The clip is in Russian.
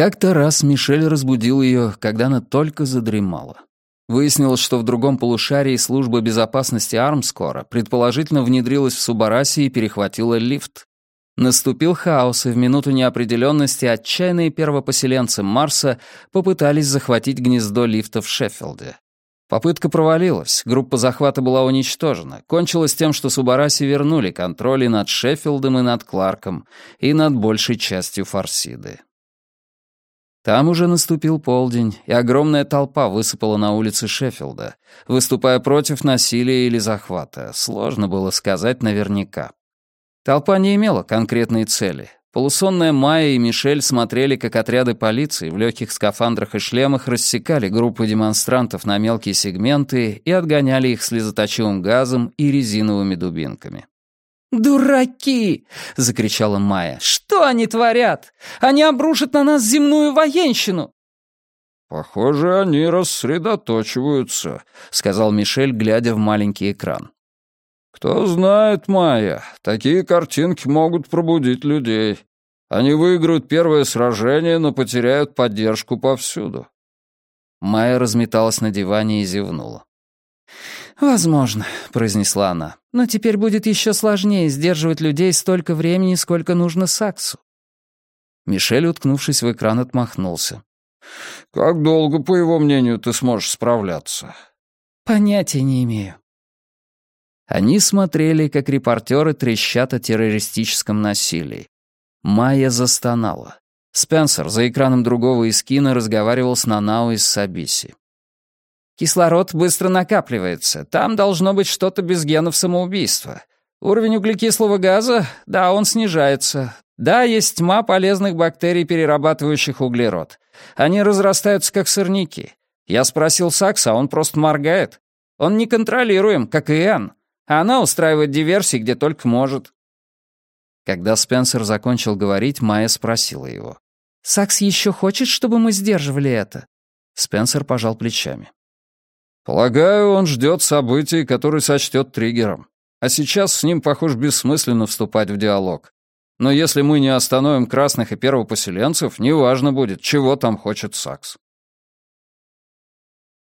Как-то раз Мишель разбудил ее, когда она только задремала. Выяснилось, что в другом полушарии служба безопасности Армскора предположительно внедрилась в Субараси и перехватила лифт. Наступил хаос, и в минуту неопределенности отчаянные первопоселенцы Марса попытались захватить гнездо лифта в Шеффилде. Попытка провалилась, группа захвата была уничтожена. Кончилось тем, что Субараси вернули контроль и над Шеффилдом, и над Кларком, и над большей частью Фарсиды. Там уже наступил полдень, и огромная толпа высыпала на улицы Шеффилда, выступая против насилия или захвата. Сложно было сказать наверняка. Толпа не имела конкретной цели. Полусонная Майя и Мишель смотрели, как отряды полиции в легких скафандрах и шлемах рассекали группы демонстрантов на мелкие сегменты и отгоняли их слезоточивым газом и резиновыми дубинками. «Дураки!» — закричала Майя. «Что они творят? Они обрушат на нас земную военщину!» «Похоже, они рассредоточиваются», — сказал Мишель, глядя в маленький экран. «Кто знает, Майя, такие картинки могут пробудить людей. Они выиграют первое сражение, но потеряют поддержку повсюду». Майя разметалась на диване и зевнула. «Возможно», — произнесла она, «но теперь будет еще сложнее сдерживать людей столько времени, сколько нужно Саксу». Мишель, уткнувшись в экран, отмахнулся. «Как долго, по его мнению, ты сможешь справляться?» «Понятия не имею». Они смотрели, как репортеры трещат о террористическом насилии. Майя застонала. Спенсер за экраном другого эскина разговаривал с Нанао из Сабиси. «Кислород быстро накапливается. Там должно быть что-то без генов самоубийства. Уровень углекислого газа, да, он снижается. Да, есть тьма полезных бактерий, перерабатывающих углерод. Они разрастаются, как сорняки. Я спросил Сакса, а он просто моргает. Он неконтролируем, как и Энн. А она устраивает диверсии, где только может». Когда Спенсер закончил говорить, Майя спросила его. «Сакс еще хочет, чтобы мы сдерживали это?» Спенсер пожал плечами. «Полагаю, он ждет событий, которые сочтет триггером. А сейчас с ним, похоже, бессмысленно вступать в диалог. Но если мы не остановим красных и первопоселенцев, неважно будет, чего там хочет Сакс».